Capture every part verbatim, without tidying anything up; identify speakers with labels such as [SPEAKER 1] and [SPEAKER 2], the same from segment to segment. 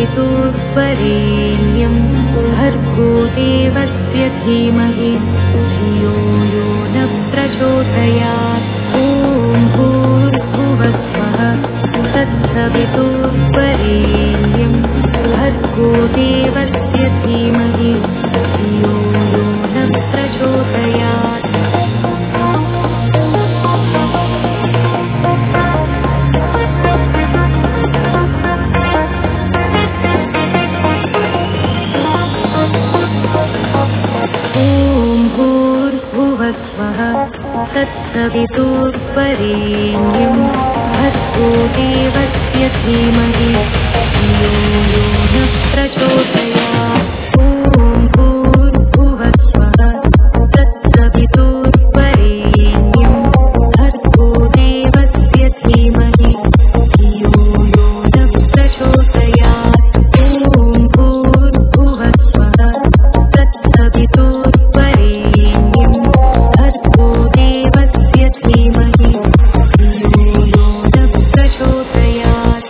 [SPEAKER 1] तत्सवितुर्वरेण्यं भर्गो देवस्य धीमहि धियो यो न प्रचोदयात्। ॐ भूर्भुवः स्वः तत्सवितुर्वरेण्यं भर्गो देवस्य धीमहि धियो यो न प्रचोदयात्। तत्सवितुर्वरेण्यं भर्गो देवस्य धीमहि धियो यो न प्रचोदयात्। ॐ भूर्भुवः स्वः तत्सवितुर्वरेण्यं भर्गो देवस्य धीमहि धियो यो न प्रचोदयात्। ॐ भूर्भुवः स्वः तत्सवितुर्वरेण्यं भर्गो देवस्य धीमहि धियो यो न प्रचोदयात्।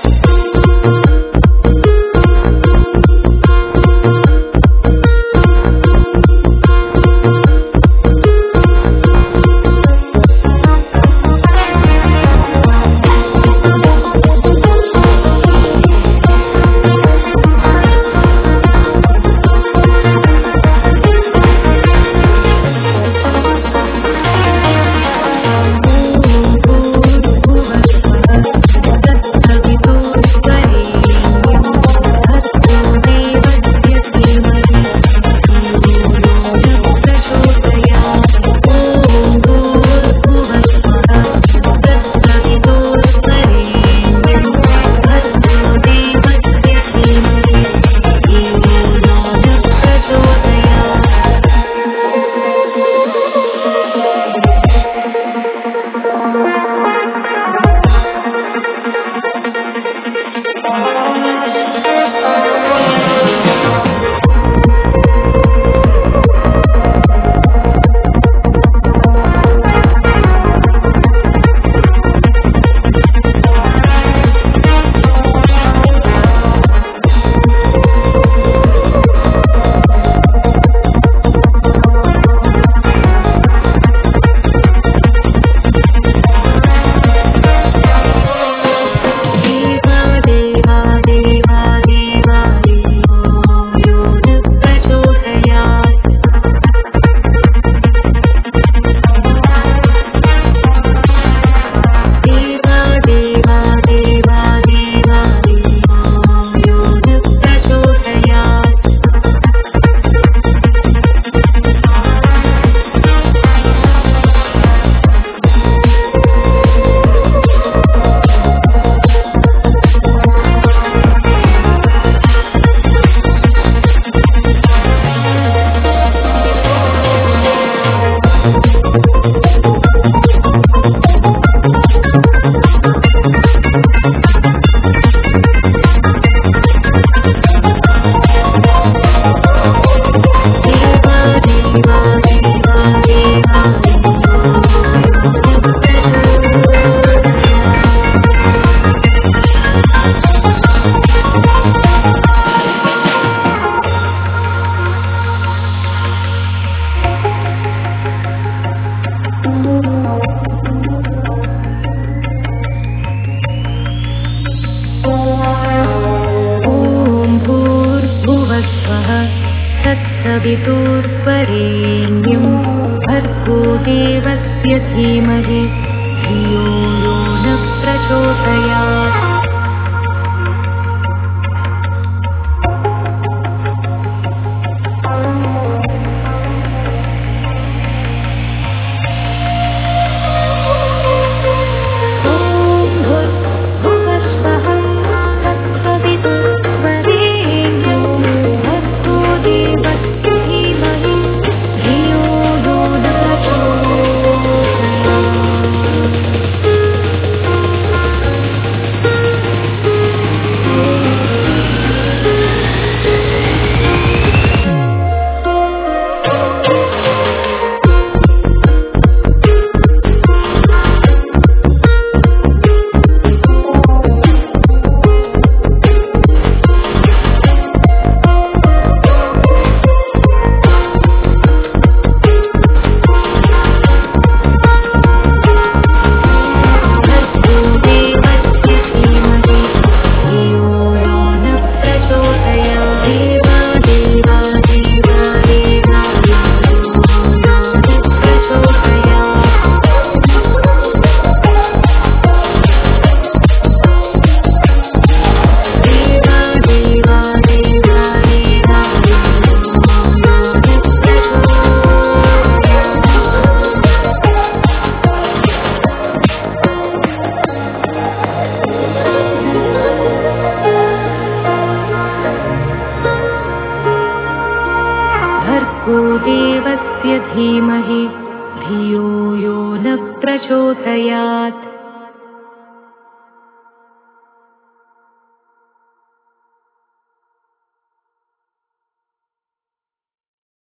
[SPEAKER 1] तत्सवितुर्वरेण्यं भर्गो देवस्य धीमहि धियो यो न प्रचोदयात्। भर्गो देवस्य धीमहि धियो यो न प्रचोदयात्।